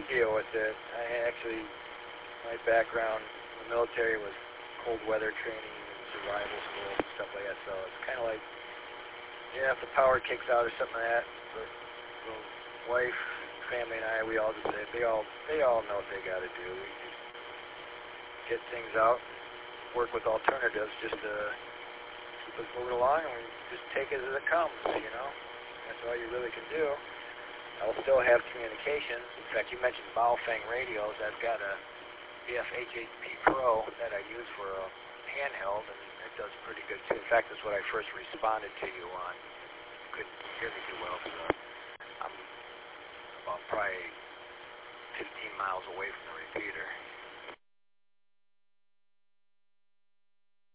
deal with it. I actually, my background in the military was cold weather training and survival schools and stuff like that, so it's kind of like, yeah, if the power kicks out or something like that, the wife, family, and I, we all just say, they all know what they got to do. We just get things out, work with alternatives just to keep us moving along, and we just take it as it comes, you know. That's all you really can do. I'll still have communications. In fact, you mentioned Baofeng radios. I've got a BF-H8P Pro that I use for a handheld, and it does pretty good too. In fact, that's what I first responded to you on. You couldn't hear me too well, so I'm about probably 15 miles away from the repeater.